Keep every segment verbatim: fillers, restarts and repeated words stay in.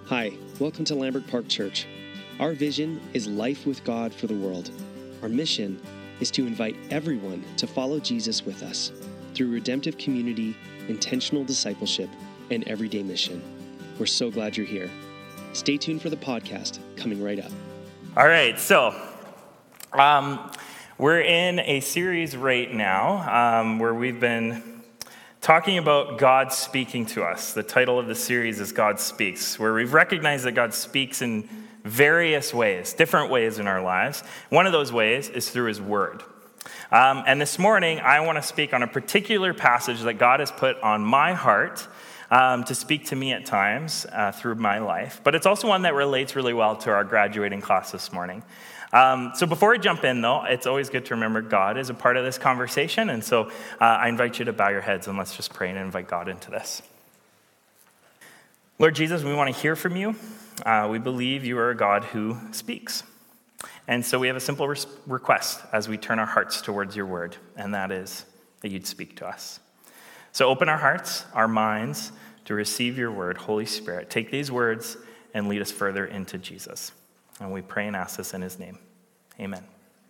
Hi, welcome to Lambert Park Church. Our vision is life with God for the world. Our mission is to invite everyone to follow Jesus with us through redemptive community, intentional discipleship, and everyday mission. We're so glad you're here. Stay tuned for the podcast coming right up. All right, so um, we're in a series right now um, where we've been talking about God speaking to us. The title of the series is God Speaks, where we've recognized that God speaks in various ways, different ways in our lives. One of those ways is through his word. Um, and this morning, I want to speak on a particular passage that God has put on my heart um, to speak to me at times uh, through my life. But it's also one that relates really well to our graduating class this morning. Um, so before we jump in, though, it's always good to remember God is a part of this conversation. And so uh, I invite you to bow your heads and let's just pray and invite God into this. Lord Jesus, we want to hear from you. Uh, we believe you are a God who speaks. And so we have a simple res- request as we turn our hearts towards your word, and that is that you'd speak to us. So open our hearts, our minds, to receive your word. Holy Spirit, take these words and lead us further into Jesus. And we pray and ask this in his name. Amen.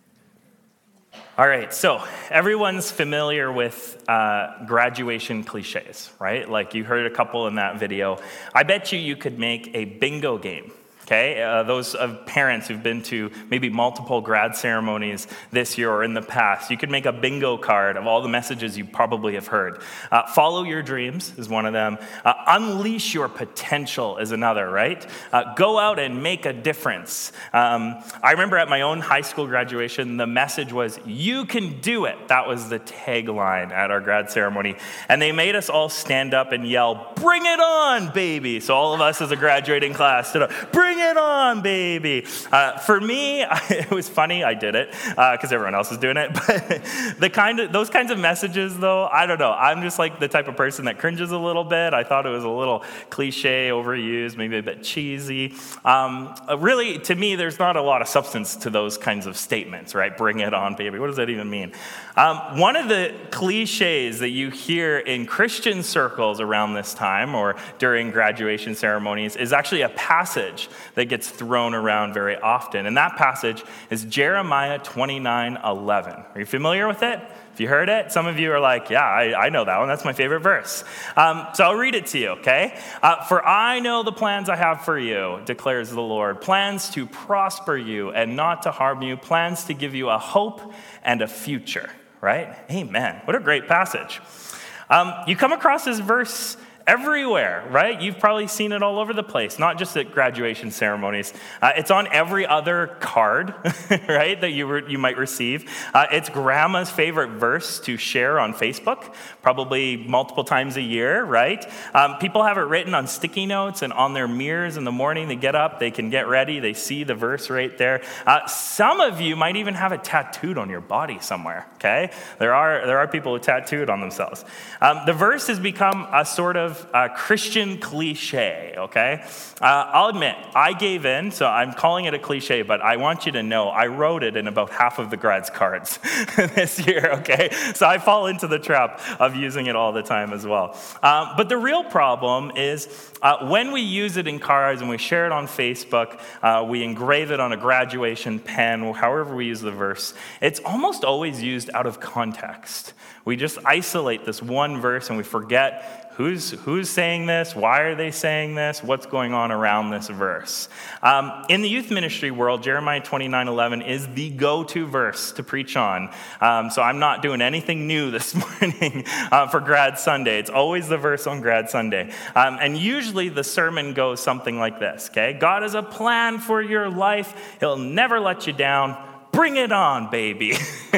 All right, so everyone's familiar with uh, graduation cliches, right? Like you heard a couple in that video. I bet you you could make a bingo game. Okay, uh, those of parents who've been to maybe multiple grad ceremonies this year or in the past, you could make a bingo card of all the messages you probably have heard. Uh, follow your dreams is one of them. Uh, unleash your potential is another, right? Uh, go out and make a difference. Um, I remember at my own high school graduation, the message was, you can do it. That was the tagline at our grad ceremony. And they made us all stand up and yell, bring it on, baby. So all of us as a graduating class stood up, bring it on, baby. Uh, for me, it was funny. I did it because uh, everyone else was doing it. But the kind of those kinds of messages, though, I don't know. I'm just like the type of person that cringes a little bit. I thought it was a little cliche, overused, maybe a bit cheesy. Um, really, to me, there's not a lot of substance to those kinds of statements, right? Bring it on, baby. What does that even mean? Um, one of the cliches that you hear in Christian circles around this time or during graduation ceremonies is actually a passage that gets thrown around very often. And that passage is Jeremiah twenty-nine eleven. Are you familiar with it? If you heard it, some of you are like, yeah, I, I know that one. That's my favorite verse. Um, so I'll read it to you, okay? Uh, For I know the plans I have for you, declares the Lord. Plans to prosper you and not to harm you. Plans to give you a hope and a future, right? Amen. What a great passage. Um, you come across this verse everywhere, right? You've probably seen it all over the place, not just at graduation ceremonies. Uh, it's on every other card, right, that you re- you might receive. Uh, it's grandma's favorite verse to share on Facebook, probably multiple times a year, right? Um, people have it written on sticky notes and on their mirrors in the morning. They get up, they can get ready, they see the verse right there. Uh, some of you might even have it tattooed on your body somewhere, okay? There are, there are people who tattoo it on themselves. Um, the verse has become a sort of a Christian cliche, okay? Uh, I'll admit, I gave in, so I'm calling it a cliche, but I want you to know I wrote it in about half of the grads cards this year, okay? So I fall into the trap of using it all the time as well. Um, but the real problem is uh, when we use it in cards and we share it on Facebook, uh, we engrave it on a graduation pen, however we use the verse, it's almost always used out of context. We just isolate this one verse and we forget Who's who's saying this? Why are they saying this? What's going on around this verse? Um, in the youth ministry world, Jeremiah twenty-nine eleven is the go-to verse to preach on. Um, so I'm not doing anything new this morning uh, for Grad Sunday. It's always the verse on Grad Sunday. Um, and usually the sermon goes something like this, okay? God has a plan for your life. He'll never let you down. Bring it on, baby.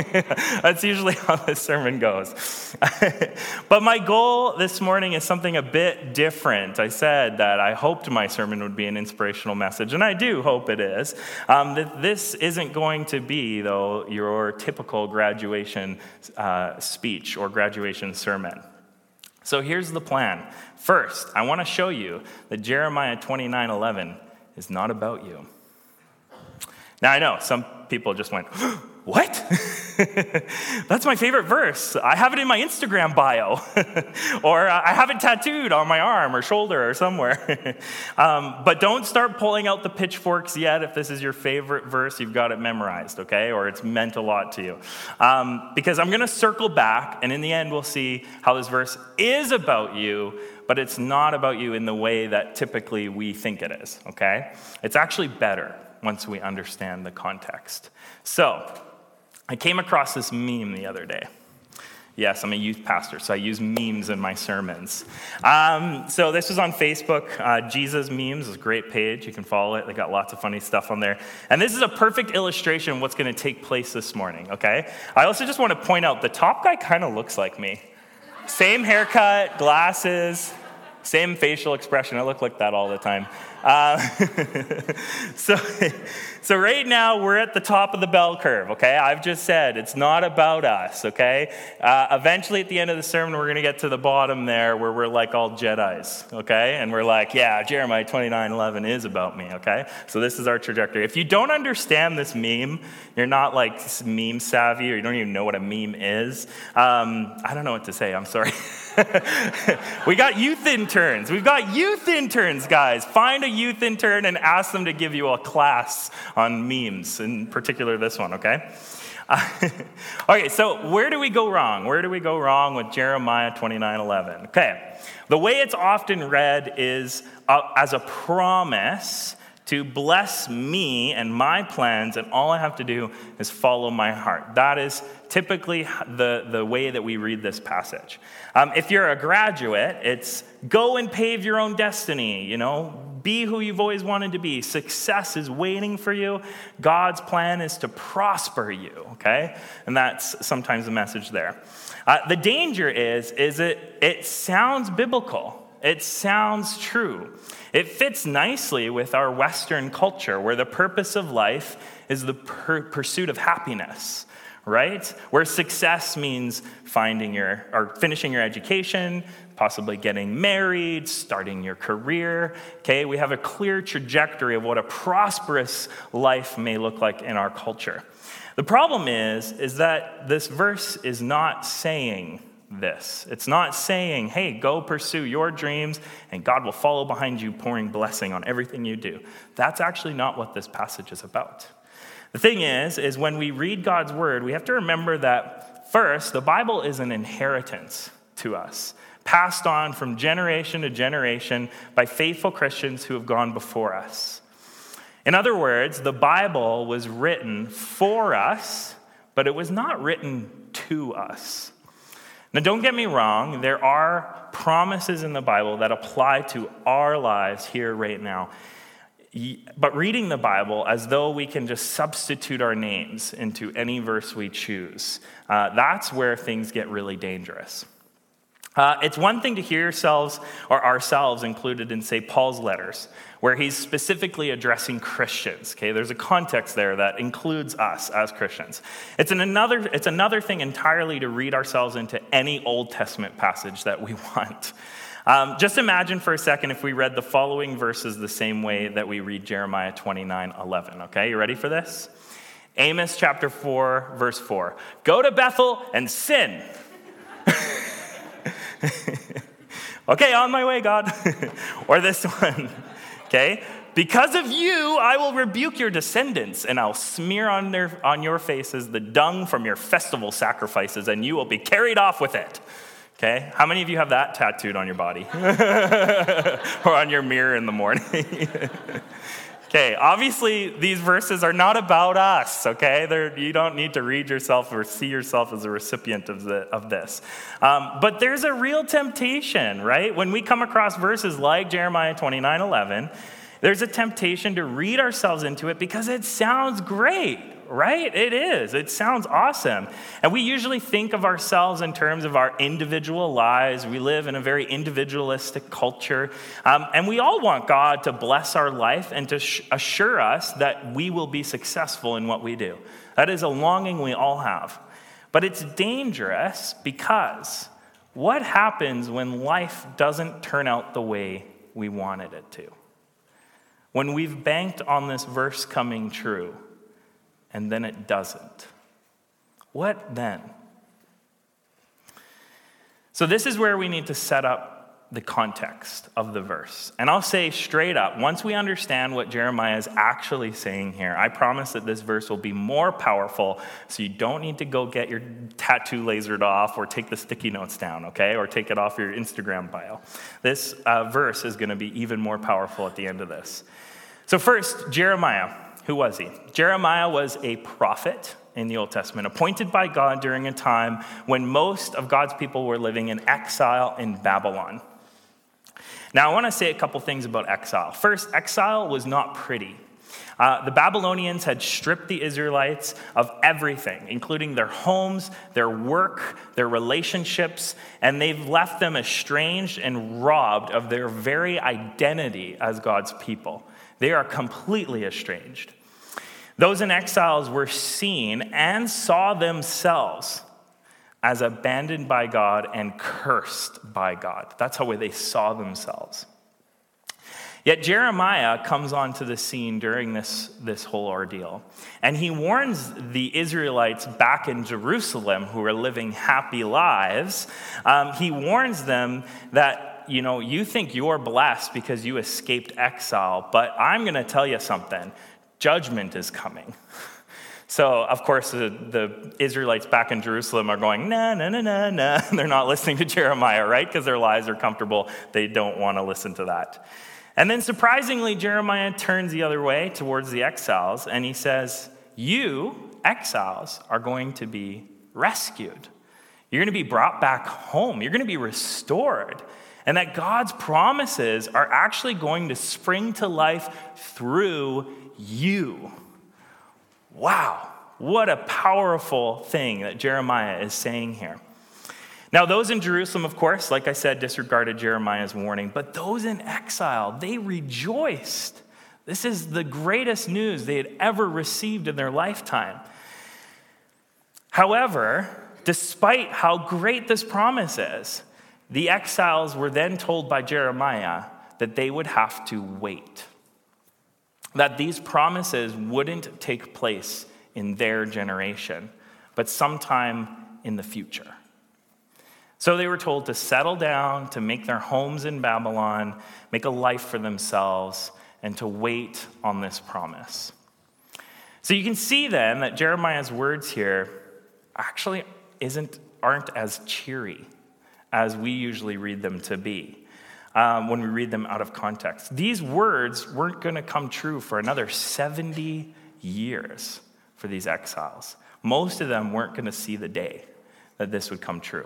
That's usually how the sermon goes. But my goal this morning is something a bit different. I said that I hoped my sermon would be an inspirational message, and I do hope it is. Um, that this isn't going to be, though, your typical graduation uh, speech or graduation sermon. So here's the plan. First, I want to show you that Jeremiah twenty-nine eleven is not about you. Now, I know some people just went, what? That's my favorite verse. I have it in my Instagram bio. Or uh, I have it tattooed on my arm or shoulder or somewhere. um, but don't start pulling out the pitchforks yet if this is your favorite verse, you've got it memorized, okay? Or it's meant a lot to you. Um, because I'm going to circle back, and in the end we'll see how this verse is about you, but it's not about you in the way that typically we think it is, okay? It's actually better once we understand the context. So, I came across this meme the other day. Yes, I'm a youth pastor, so I use memes in my sermons. Um, so this was on Facebook. Uh, Jesus Memes is a great page. You can follow it. They got lots of funny stuff on there. And this is a perfect illustration of what's going to take place this morning, okay? I also just want to point out, the top guy kind of looks like me. Same haircut, glasses, same facial expression. I look like that all the time. Uh, so, so right now we're at the top of the bell curve, okay? I've just said it's not about us, okay? Uh, eventually at the end of the sermon, we're going to get to the bottom there where we're like all Jedis, okay? And we're like, yeah, Jeremiah twenty-nine eleven is about me, okay? So this is our trajectory. If you don't understand this meme, you're not like meme savvy, or you don't even know what a meme is. Um, I don't know what to say. I'm sorry. We got youth interns. We've got youth interns, guys. Find a youth intern and ask them to give you a class on memes, in particular this one, okay? Uh, okay, so where do we go wrong? Where do we go wrong with Jeremiah twenty-nine eleven? Okay, the way it's often read is uh, as a promise to bless me and my plans, and all I have to do is follow my heart. That is typically the, the way that we read this passage. Um, if you're a graduate, it's go and pave your own destiny, you know, be who you've always wanted to be. Success is waiting for you. God's plan is to prosper you, okay? And that's sometimes the message there. Uh, the danger is, is it, it sounds biblical. It sounds true. It fits nicely with our Western culture, where the purpose of life is the per- pursuit of happiness, right? Where success means finding your or finishing your education, possibly getting married, starting your career. Okay, we have a clear trajectory of what a prosperous life may look like in our culture. The problem is, is that this verse is not saying this. It's not saying, hey, go pursue your dreams and God will follow behind you, pouring blessing on everything you do. That's actually not what this passage is about. The thing is, is when we read God's word, we have to remember that first, the Bible is an inheritance to us, passed on from generation to generation by faithful Christians who have gone before us. In other words, the Bible was written for us, but it was not written to us. Now, don't get me wrong, there are promises in the Bible that apply to our lives here right now. But reading the Bible as though we can just substitute our names into any verse we choose, uh, that's where things get really dangerous. Uh, it's one thing to hear yourselves or ourselves included in, say, Paul's letters, where he's specifically addressing Christians. Okay, there's a context there that includes us as Christians. It's an another. It's another thing entirely to read ourselves into any Old Testament passage that we want. Um, just imagine for a second if we read the following verses the same way that we read Jeremiah twenty-nine eleven. Okay, you ready for this? Amos chapter four, verse four. Go to Bethel and sin. Okay, on my way, God. Or this one, okay? Because of you, I will rebuke your descendants, and I'll smear on their on your faces the dung from your festival sacrifices, and you will be carried off with it. Okay? How many of you have that tattooed on your body? Or on your mirror in the morning? Okay, obviously these verses are not about us, okay? They're, you don't need to read yourself or see yourself as a recipient of, the, of this. Um, but there's a real temptation, right? When we come across verses like Jeremiah twenty-nine eleven, there's a temptation to read ourselves into it because it sounds great, right? It is. It sounds awesome. And we usually think of ourselves in terms of our individual lives. We live in a very individualistic culture. Um, and we all want God to bless our life and to sh- assure us that we will be successful in what we do. That is a longing we all have. But it's dangerous because what happens when life doesn't turn out the way we wanted it to? When we've banked on this verse coming true, and then it doesn't. What then? So this is where we need to set up the context of the verse. And I'll say straight up, once we understand what Jeremiah is actually saying here, I promise that this verse will be more powerful, so you don't need to go get your tattoo lasered off or take the sticky notes down, okay? Or take it off your Instagram bio. This uh, verse is going to be even more powerful at the end of this. So first, Jeremiah. Who was he? Jeremiah was a prophet in the Old Testament, appointed by God during a time when most of God's people were living in exile in Babylon. Now, I want to say a couple things about exile. First, exile was not pretty. Uh, the Babylonians had stripped the Israelites of everything, including their homes, their work, their relationships, and they've left them estranged and robbed of their very identity as God's people. They are completely estranged. Those in exiles were seen and saw themselves as abandoned by God and cursed by God. That's how they saw themselves. Yet Jeremiah comes onto the scene during this, this whole ordeal, and he warns the Israelites back in Jerusalem who are living happy lives. Um, he warns them that, you know, you think you're blessed because you escaped exile, but I'm going to tell you something. Judgment is coming. So, of course, the, the Israelites back in Jerusalem are going, nah, nah, nah, nah, nah. They're not listening to Jeremiah, right? Because their lives are comfortable. They don't want to listen to that. And then, surprisingly, Jeremiah turns the other way towards the exiles, and he says, you, exiles, are going to be rescued. You're going to be brought back home. You're going to be restored. And that God's promises are actually going to spring to life through you. Wow, what a powerful thing that Jeremiah is saying here. Now, those in Jerusalem, of course, like I said, disregarded Jeremiah's warning, but those in exile, they rejoiced. This is the greatest news they had ever received in their lifetime. However, despite how great this promise is, the exiles were then told by Jeremiah that they would have to wait. That these promises wouldn't take place in their generation, but sometime in the future. So they were told to settle down, to make their homes in Babylon, make a life for themselves, and to wait on this promise. So you can see then that Jeremiah's words here actually isn't aren't as cheery as we usually read them to be. Um, when we read them out of context. These words weren't going to come true for another seventy years for these exiles. Most of them weren't going to see the day that this would come true.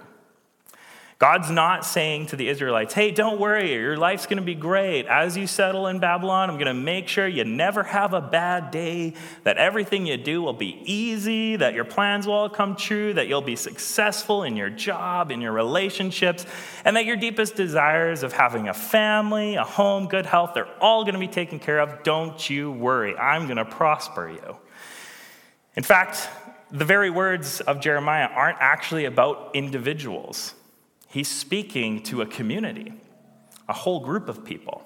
God's not saying to the Israelites, hey, don't worry, your life's going to be great. As you settle in Babylon, I'm going to make sure you never have a bad day, that everything you do will be easy, that your plans will all come true, that you'll be successful in your job, in your relationships, and that your deepest desires of having a family, a home, good health, they're all going to be taken care of. Don't you worry. I'm going to prosper you. In fact, the very words of Jeremiah aren't actually about individuals. He's speaking to a community, a whole group of people.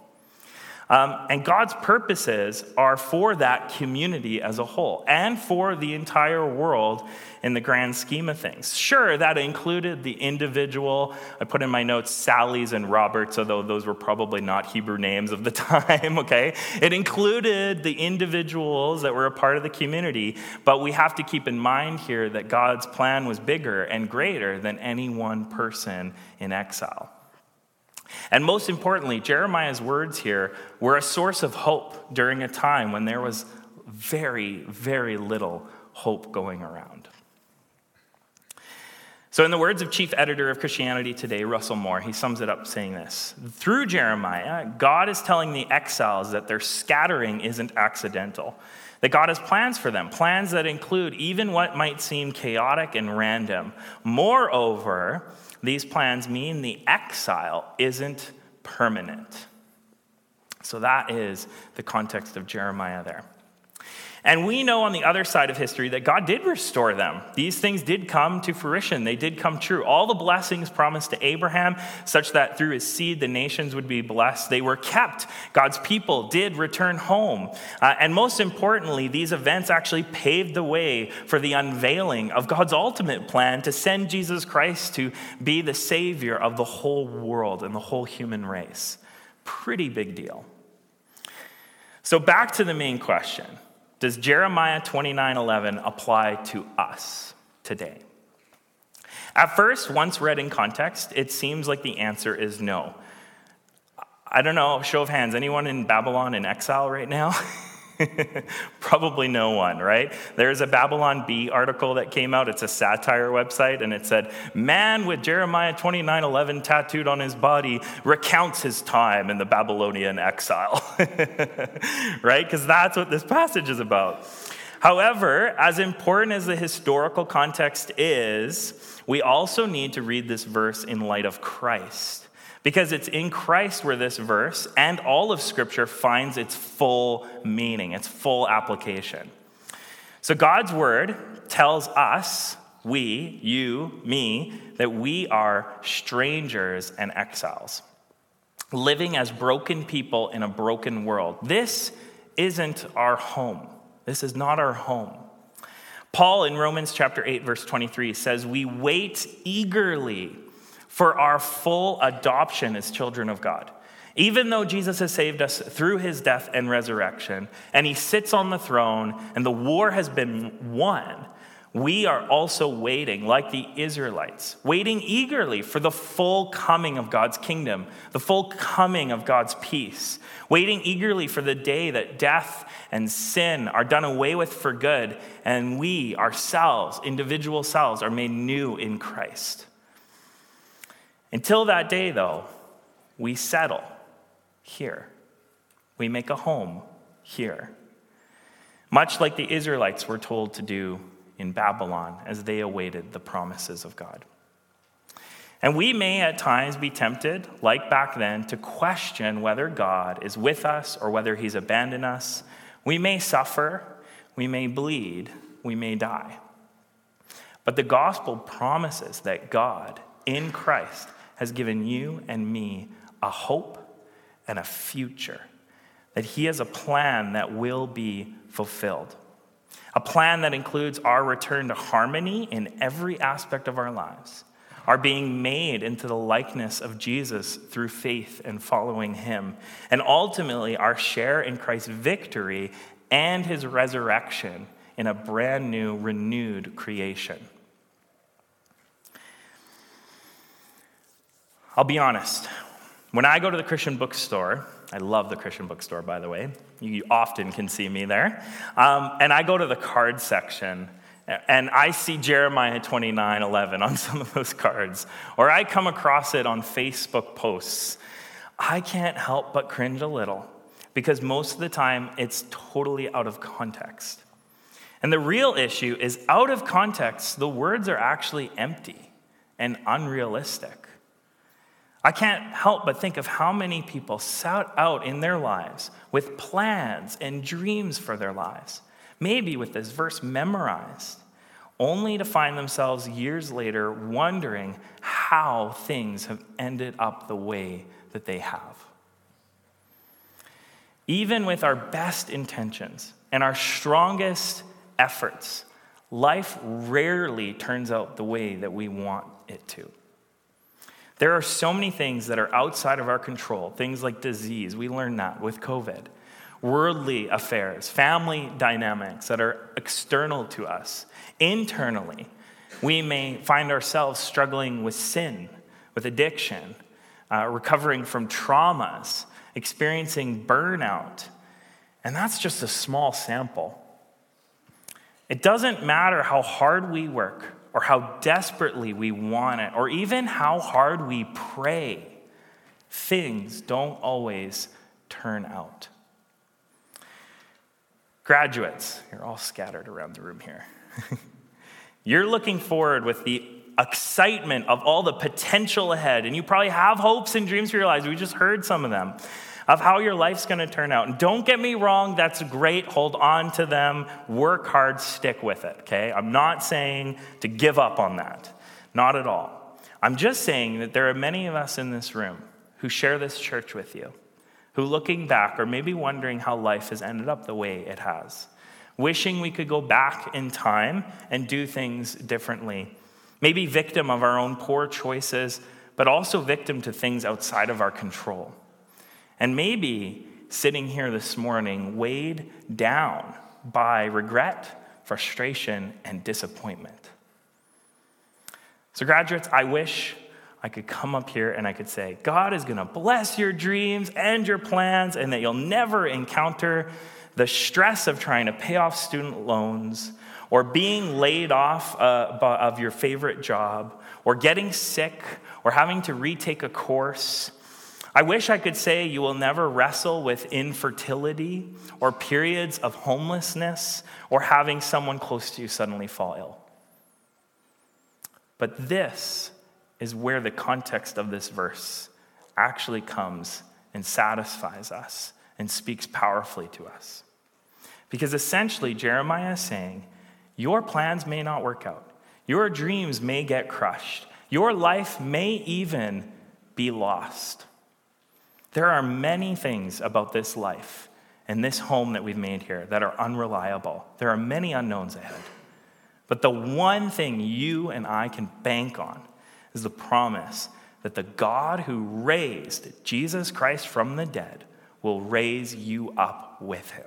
Um, and God's purposes are for that community as a whole and for the entire world in the grand scheme of things. Sure, that included the individual. I put in my notes Sally's and Roberts, although those were probably not Hebrew names of the time, okay? It included the individuals that were a part of the community, but we have to keep in mind here that God's plan was bigger and greater than any one person in exile. And most importantly, Jeremiah's words here were a source of hope during a time when there was very, very little hope going around. So in the words of chief editor of Christianity Today, Russell Moore, he sums it up saying this: through Jeremiah, God is telling the exiles that their scattering isn't accidental, that God has plans for them, plans that include even what might seem chaotic and random. Moreover, these plans mean the exile isn't permanent. So that is the context of Jeremiah there. And we know on the other side of history that God did restore them. These things did come to fruition. They did come true. All the blessings promised to Abraham, such that through his seed the nations would be blessed, they were kept. God's people did return home. Uh, and most importantly, these events actually paved the way for the unveiling of God's ultimate plan to send Jesus Christ to be the Savior of the whole world and the whole human race. Pretty big deal. So back to the main question. Does Jeremiah twenty-nine eleven apply to us today? At first, once read in context, it seems like the answer is no. I don't know, show of hands, anyone in Babylon in exile right now? Probably no one, right? There's a Babylon Bee article that came out. It's a satire website, and it said, man with Jeremiah twenty-nine eleven tattooed on his body recounts his time in the Babylonian exile, right? Because that's what this passage is about. However, as important as the historical context is, we also need to read this verse in light of Christ. Because it's in Christ where this verse and all of Scripture finds its full meaning, its full application. So God's word tells us, we, you, me, that we are strangers and exiles, living as broken people in a broken world. This isn't our home. This is not our home. Paul in Romans chapter eight, verse twenty-three says, we wait eagerly for our full adoption as children of God. Even though Jesus has saved us through his death and resurrection, and he sits on the throne, and the war has been won, we are also waiting, like the Israelites, waiting eagerly for the full coming of God's kingdom, the full coming of God's peace, waiting eagerly for the day that death and sin are done away with for good, and we ourselves, individual selves, are made new in Christ. Until that day, though, we settle here. We make a home here. Much like the Israelites were told to do in Babylon as they awaited the promises of God. And we may at times be tempted, like back then, to question whether God is with us or whether he's abandoned us. We may suffer, we may bleed, we may die. But the gospel promises that God, in Christ, has given you and me a hope and a future, that he has a plan that will be fulfilled, a plan that includes our return to harmony in every aspect of our lives, our being made into the likeness of Jesus through faith and following him, and ultimately our share in Christ's victory and his resurrection in a brand new, renewed creation. I'll be honest, when I go to the Christian bookstore, I love the Christian bookstore, by the way. You often can see me there. Um, and I go to the card section, and I see Jeremiah twenty-nine eleven on some of those cards, or I come across it on Facebook posts. I can't help but cringe a little, because most of the time, it's totally out of context. And the real issue is, out of context, the words are actually empty and unrealistic. I can't help but think of how many people set out in their lives with plans and dreams for their lives, maybe with this verse memorized, only to find themselves years later wondering how things have ended up the way that they have. Even with our best intentions and our strongest efforts, life rarely turns out the way that we want it to. There are so many things that are outside of our control, things like disease, we learned that with COVID, worldly affairs, family dynamics that are external to us. Internally, we may find ourselves struggling with sin, with addiction, uh, recovering from traumas, experiencing burnout, and that's just a small sample. It doesn't matter how hard we work, or how desperately we want it, or even how hard we pray, things don't always turn out. Graduates, you're all scattered around the room here. You're looking forward with the excitement of all the potential ahead, and you probably have hopes and dreams for your lives. We just heard some of them. of how your life's going to turn out. And don't get me wrong, that's great. Hold on to them. Work hard, stick with it, okay? I'm not saying to give up on that. Not at all. I'm just saying that there are many of us in this room who share this church with you, who looking back are maybe wondering how life has ended up the way it has, wishing we could go back in time and do things differently, maybe victim of our own poor choices, but also victim to things outside of our control. And maybe sitting here this morning weighed down by regret, frustration, and disappointment. So graduates, I wish I could come up here and I could say, God is going to bless your dreams and your plans, and that you'll never encounter the stress of trying to pay off student loans, or being laid off uh, of your favorite job, or getting sick, or having to retake a course. I wish I could say you will never wrestle with infertility, or periods of homelessness, or having someone close to you suddenly fall ill. But this is where the context of this verse actually comes and satisfies us and speaks powerfully to us. Because essentially, Jeremiah is saying, your plans may not work out. Your dreams may get crushed. Your life may even be lost. There are many things about this life and this home that we've made here that are unreliable. There are many unknowns ahead. But the one thing you and I can bank on is the promise that the God who raised Jesus Christ from the dead will raise you up with him.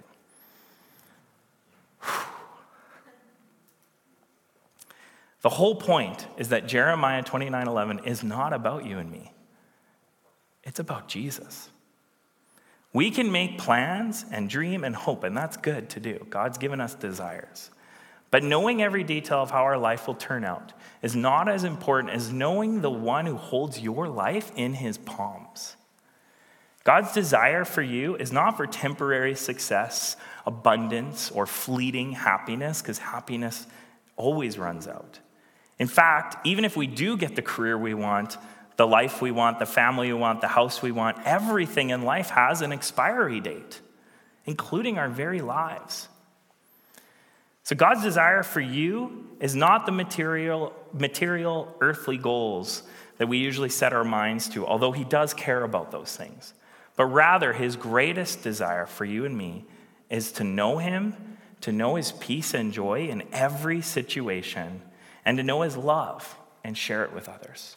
The whole point is that Jeremiah twenty-nine eleven is not about you and me. It's about Jesus. We can make plans and dream and hope, and that's good to do. God's given us desires. But knowing every detail of how our life will turn out is not as important as knowing the one who holds your life in his palms. God's desire for you is not for temporary success, abundance, or fleeting happiness, because happiness always runs out. In fact, even if we do get the career we want, the life we want, the family we want, the house we want, everything in life has an expiry date, including our very lives. So God's desire for you is not the material, material earthly goals that we usually set our minds to, although he does care about those things. But rather, his greatest desire for you and me is to know him, to know his peace and joy in every situation, and to know his love and share it with others.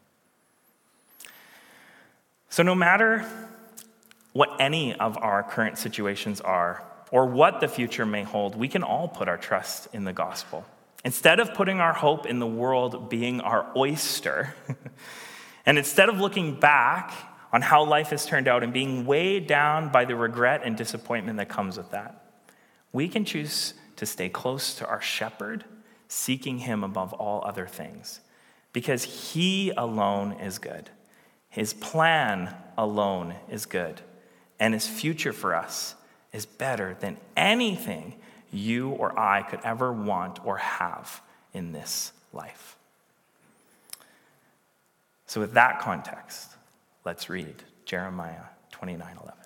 So no matter what any of our current situations are, or what the future may hold, we can all put our trust in the gospel. Instead of putting our hope in the world being our oyster, and instead of looking back on how life has turned out and being weighed down by the regret and disappointment that comes with that, we can choose to stay close to our shepherd, seeking him above all other things, because he alone is good. His plan alone is good, and his future for us is better than anything you or I could ever want or have in this life. So with that context, let's read Jeremiah twenty-nine eleven.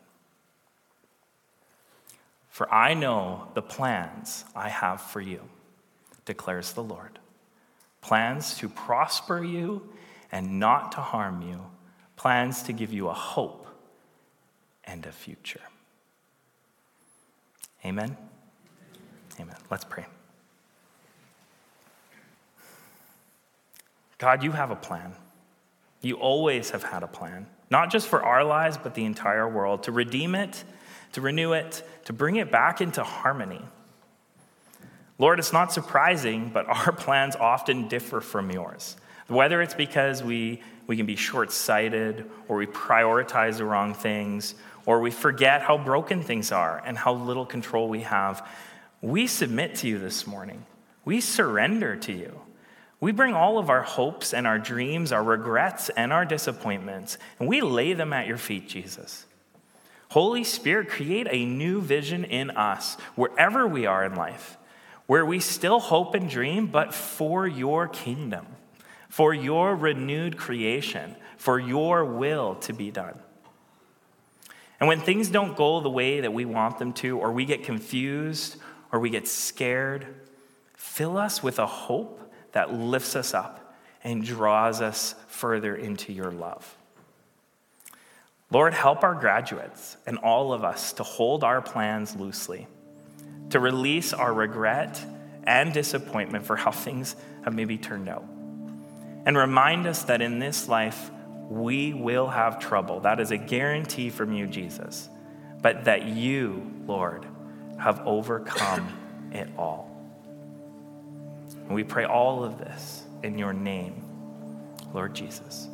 For I know the plans I have for you, declares the Lord. Plans to prosper you and not to harm you. Plans to give you a hope and a future. Amen? Amen. Let's pray. God, you have a plan. You always have had a plan, not just for our lives, but the entire world, to redeem it, to renew it, to bring it back into harmony. Lord, it's not surprising, but our plans often differ from yours. Whether it's because we, we can be short-sighted, or we prioritize the wrong things, or we forget how broken things are and how little control we have, we submit to you this morning. We surrender to you. We bring all of our hopes and our dreams, our regrets and our disappointments, and we lay them at your feet, Jesus. Holy Spirit, create a new vision in us wherever we are in life, where we still hope and dream, but for your kingdom, for your renewed creation, for your will to be done. And when things don't go the way that we want them to, or we get confused, or we get scared, fill us with a hope that lifts us up and draws us further into your love. Lord, help our graduates and all of us to hold our plans loosely, to release our regret and disappointment for how things have maybe turned out. And remind us that in this life, we will have trouble. That is a guarantee from you, Jesus. But that you, Lord, have overcome it all. And we pray all of this in your name, Lord Jesus.